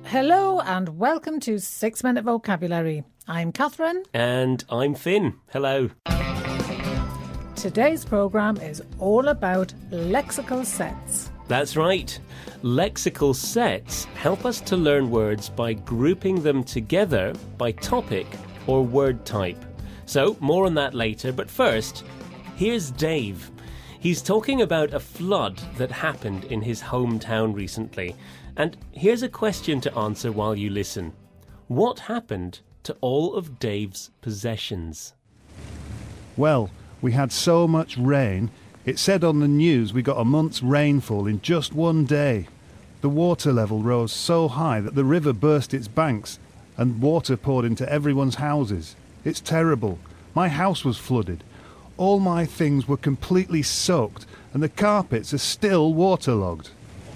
Hello and welcome to 6 Minute Vocabulary. I'm Catherine. And I'm Finn. Hello. Today's programme is all about lexical sets. That's right. Lexical sets help us to learn words by grouping them together by topic or word type. So, more on that later, but first, here's Dave. He's talking about a flood that happened in his hometown recently. And here's a question to answer while you listen. What happened to all of Dave's possessions? Well, we had so much rain, it said on the news we got a month's rainfall in just one day. The water level rose so high that the river burst its banks and water poured into everyone's houses. It's terrible. My house was flooded. All my things were completely soaked and the carpets are still waterlogged.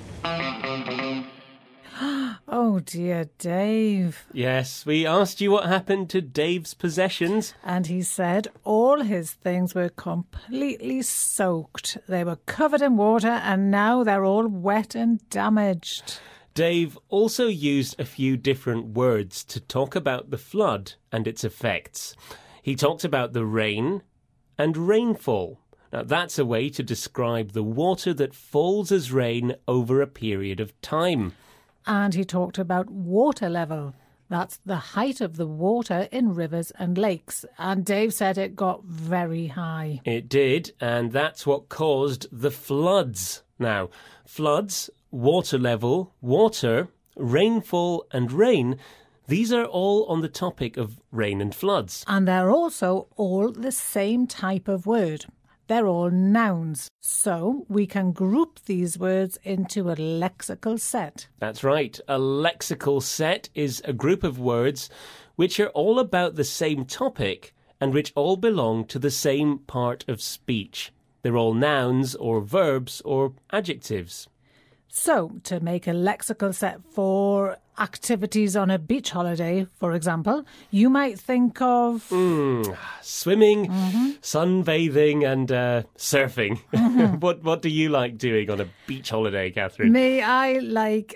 Oh dear, Dave. Yes, we asked you what happened to Dave's possessions. And he said all his things were completely soaked. They were covered in water and now they're all wet and damaged. Dave also used a few different words to talk about the flood and its effects. He talked about the rain and rainfall. Now, that's a way to describe the water that falls as rain over a period of time. And he talked about water level. That's the height of the water in rivers and lakes. And Dave said it got very high. It did, and that's what caused the floods. Now, floods, water level, water, rainfall and rain, these are all on the topic of rain and floods. And they're also all the same type of word. They're all nouns, so we can group these words into a lexical set. That's right. A lexical set is a group of words which are all about the same topic and which all belong to the same part of speech. They're all nouns or verbs or adjectives. So, to make a lexical set for activities on a beach holiday, for example, you might think of... Swimming, sunbathing and surfing. What do you like doing on a beach holiday, Catherine? Me, I like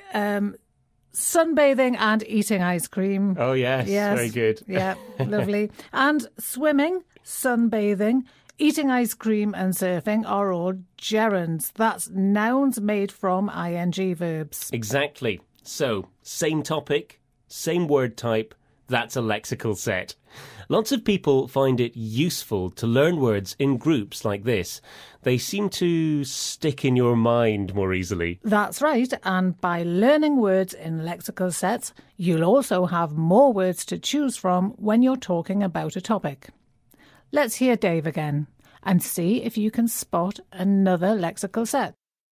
sunbathing and eating ice cream. Oh, yes. Very good. Yeah, lovely. And swimming, sunbathing, eating ice cream and surfing are all gerunds. That's nouns made from ing verbs. Exactly. So, same topic, same word type, that's a lexical set. Lots of people find it useful to learn words in groups like this. They seem to stick in your mind more easily. That's right, and by learning words in lexical sets, you'll also have more words to choose from when you're talking about a topic. Let's hear Dave again and see if you can spot another lexical set.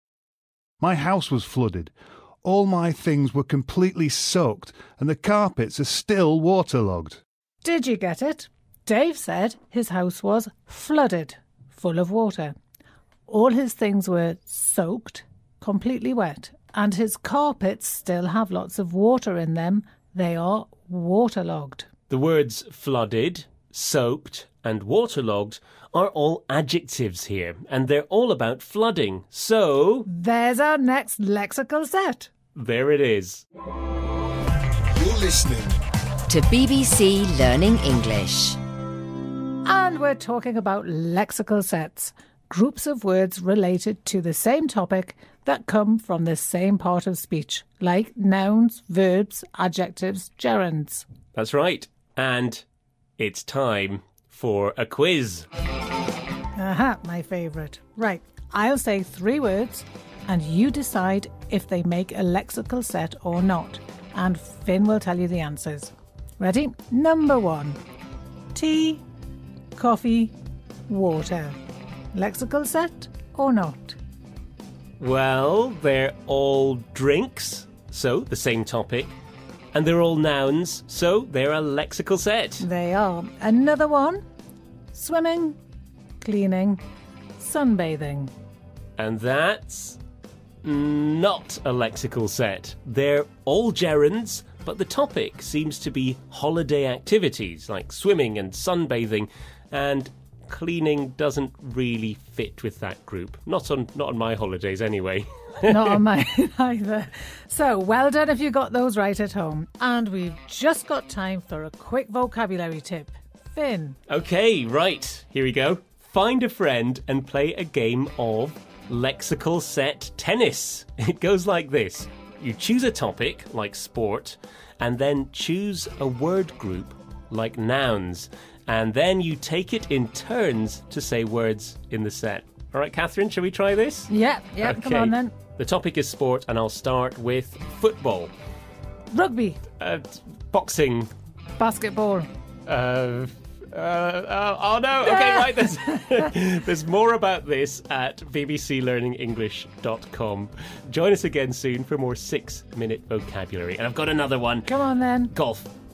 My house was flooded. All my things were completely soaked and the carpets are still waterlogged. Did you get it? Dave said his house was flooded, full of water. All his things were soaked, completely wet, and his carpets still have lots of water in them. They are waterlogged. The words flooded, soaked and waterlogged are all adjectives here, and they're all about flooding. So... there's our next lexical set. There it is. You're listening to BBC Learning English. And we're talking about lexical sets, groups of words related to the same topic that come from the same part of speech, like nouns, verbs, adjectives, gerunds. That's right. And it's time for a quiz. Aha, my favourite. Right, I'll say 3 words and you decide if they make a lexical set or not. And Finn will tell you the answers. Ready? Number 1. Tea, coffee, water. Lexical set or not? Well, they're all drinks, so the same topic. And they're all nouns, so they're a lexical set. They are. Another one. Swimming, cleaning, sunbathing. And that's not a lexical set. They're all gerunds, but the topic seems to be holiday activities like swimming and sunbathing, and cleaning doesn't really fit with that group. Not on my holidays anyway. Not on mine either. So, well done if you got those right at home. And we've just got time for a quick vocabulary tip. Finn. Okay, right. Here we go. Find a friend and play a game of lexical set tennis. It goes like this. You choose a topic, like sport, and then choose a word group, like nouns. And then you take it in turns to say words in the set. All right, Catherine, shall we try this? Yep, Okay. come on then. The topic is sport, and I'll start with football, Rugby. boxing. Basketball. Oh no! Okay, right. There's more about this at bbclearningenglish.com. Join us again soon for more 6-minute vocabulary. And I've got another one. Come on then. Golf.